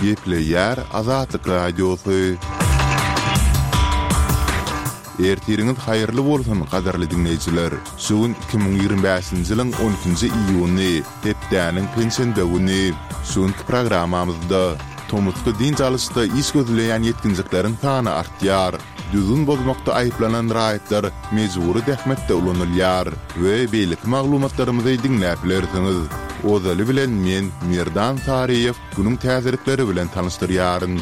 Geple yer Azatlyk radiosu. Ertiriniz hayırlı bolsun qadarly dinleyijiler. Şugun 2025-nji ýylyň 12-nji iýuny, hepdäniň pensiýa güni. Şugunky programmamyzda Tomutky din çalyşda iş gözleýän ýetkinjiklerin sany artýar. Düzün bozmakda aýyplanan raýatlar mejburi dähmetde ulanylýar we beýlik maglumatlarymyzy dinläp bilersiňiz. Ozaly bilen men Mirdan Tariýew günüň täzelikleri bilen tanışdyrýaryn.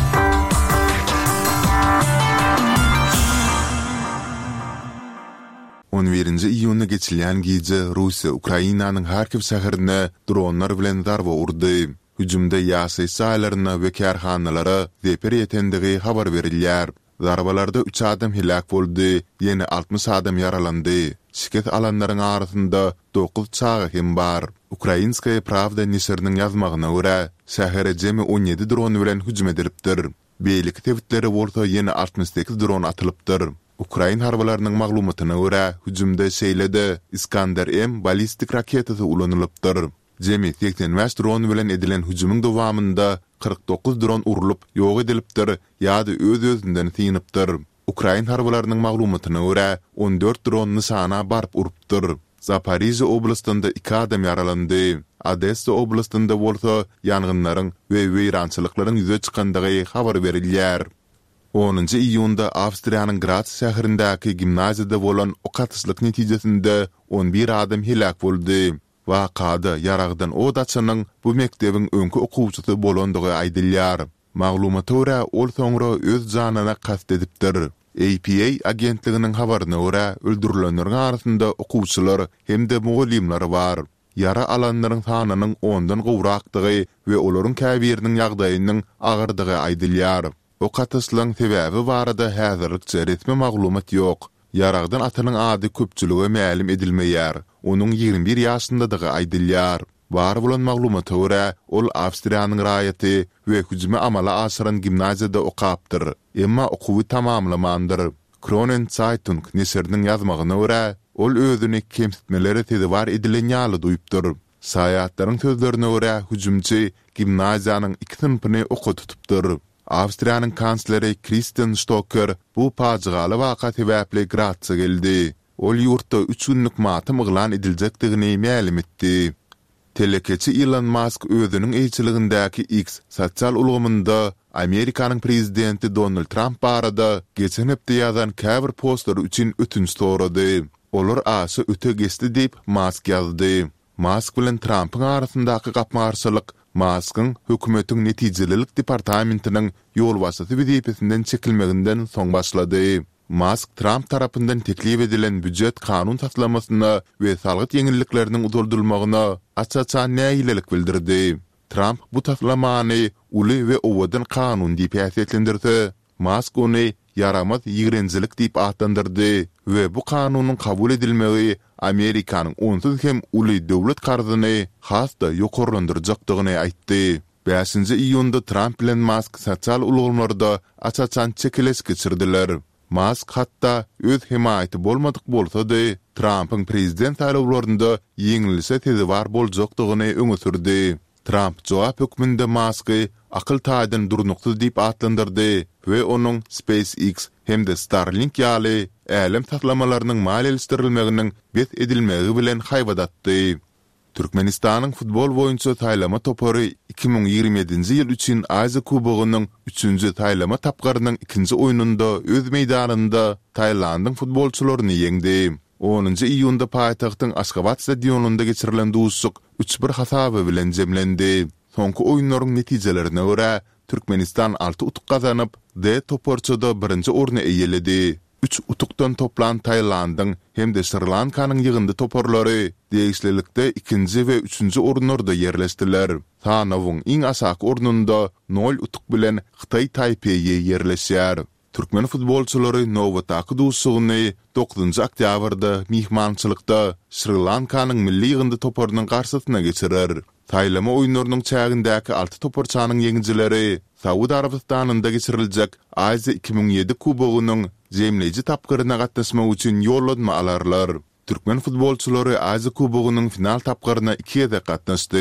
11-nji iýuny geçilýän gije Russiýa Ukrainanyň Harkiv şäherine dronlar bilen darba urdy. Hüjümde ýaşy saýlaryna we kärhanalara zeper ýetendigi habar berilýär. Darbalarda 3 adam helak boldy, ýene 60 adam yaralandy. Şiket alanlaryň arasynda 9 çağa hem bar. Ukrainskaya Pravda nisirniň ýazmagyna görä, şähere jemi 17 dron bilen hüjüm edilipdir. Beýlik tewitleri bolsa ýene 68 dron atylypdyr. Ukrain harbalarynyň maglumatyna görä, hüjümde şeýlede Iskander-M ballistik raketasy ulanylypdyr. Jemi 85 dron bilen edilen hüjümüň dowamında 49 dron urulup ýok edilipdir ýa-da öz-özünden tiňipdir. Ukrain harbalarynyň maglumatyna görä 14 dron nysana barp urupdyr. Zaporizhia oblastynda 2 adam yaralandy. Odessa oblastynda bolsa ýangynlaryň we weýrançylyklaryň ýüze çykandygy habar berilýär. 10-njy iýunda Awstriýanyň Graz şäherindäki gimnaziýada bolan okatyslyk netijesinde 11 adam helak boldy. Wakada yaragdan o daçanyň bu mekdebiň öňkü okuwçysy bolandygy aýdylýar. Maglumata görä ol soňra öz janyna kast edipdir. APA agentliginiň habaryna görä öldürilenleriň arasynda okuwçylar hemde mugallimler bar. Yara alanlaryň sanynyň 10-dan gowrakdygy we olaryň käbiriniň ýagdaýynyň agyrdygy aýdylýar. Okatyslyň sebäbi barada häzirlikçe resmi maglumat ýok. Yaragdan atanyň ady köpçülüge mälim edilmeýär. Onuň 21 ýaşyndadygy aýdylýar. Bar bolan maglumata görä ol Awstriýanyň raýaty we hüjüme amala aşyran gimnaziýada okapdyr. Emma okuwy tamamlamandyr. Kronen Zeitung nesirniň ýazmagyna görä ol özüni kemsitmelere tedbir edilen ýaly duýupdyr. Saýatlaryň sözlerine görä hüjümçi gimnaziýanyň 2 sınıfyny okutypdyr. Awstriýanyň kansleri Christian Stocker bu pajygaly waka sebäpli Graz'a geldi. Ol ýurtda 3 günlük matym eglan ediljekdigini mälim etdi. Telekeçi Elon Musk özüniň eýçiligindäki X sosial ulgamynda Amerikanyň prezidenti Donald Trump barada geçen hepde ýazan käbir postlar üçin ötünç sorady. Olar aşy öte geçdi diýip Musk ýazdy. Musk bilen Trumpyň arasyndaky gapmagarçylyk Musk'ın hökümetiň netijelilik departamentiniň ýol basasy wezipesinden çekilmeginden soň başlady. Musk Trump tarapyndan teklip edilen büdjet kanun taslamasyna we salgyt ýeňillikleriniň uzuldurulmagyna açça näýilelik bildirdi. Trump bu taslamany uly we owadan kanun diýip ýaşatlandirdi. Musk ony yaramaz ýigrençilik diýip atlandyrdy we bu kanunyň kabul edilmegi Amerikanyň onsuz hem uly döwlet karzyny hasda ýokarlandyrjakdygyny aýtdy. 5-nji iýunda Trump bilen Musk sosial ulgamlarda açça çekiles geçirdiler. Musk hatta öz himaýaty bolmadyk bolsa-da Trumpyň prezident saýlawlarynda ýeňilse tezewar boljakdygyny öňe sürdi. Trump jogap hökmünde Musk'y akyl taýdan durnuksyz diýip atlandyrdy we onuň SpaceX hemde Starlink ýaly älim taklamalarynyň maliýeleşdirilmeginiň bet edilmegi bilen haýbadatdy. Türkmenistanyň futbol boýunça taýlama topary 2027-nji ýyl üçin Aziýa Kubogynyň 3-nji taýlama tapgarynyň 2-nji oýununda öz meýdanynda Taýlandyň futbolçularyny ýeňdi. 10-njy iýunda paýtagtyň Aşgabat stadionunda geçirilen duşuk 3-1 hasaby bilen jemlendi. Soňky oýunlaryň netijelerine görä Türkmenistan 6 utuk gazanyp D toporçuda 1-nji orny eýeledi. 3 utukdan toplan Taýlandyň hem de Sri Lankanyň ýygyndy toporlary degişlilikde 2-nji we 3-nji orunlarda ýerleşdiler. Sanawyň iň aşaky ornunda 0 utuk bilen Xitay Taipei ýerleşýär. Türkmen futbolçulary Novatak duşugyny 9-njy oktýabrda mihmançylykda Sri Lankanyň milli ýygyndy toporynyň garşysyna geçirer. Taýlama oýunlarynyň çägindäki 6 toporçanyň ýeňijileri Saudiýa Arabistanyňda geçiriljek Aziýa 2007 Kubogynyň jemleýiji tapgyryna gatnaşmak üçin ýollanma alarlar. Türkmen futbolçulary Aziýa Kubogynyň final tapgyryna 2 ýerde gatnaşdy.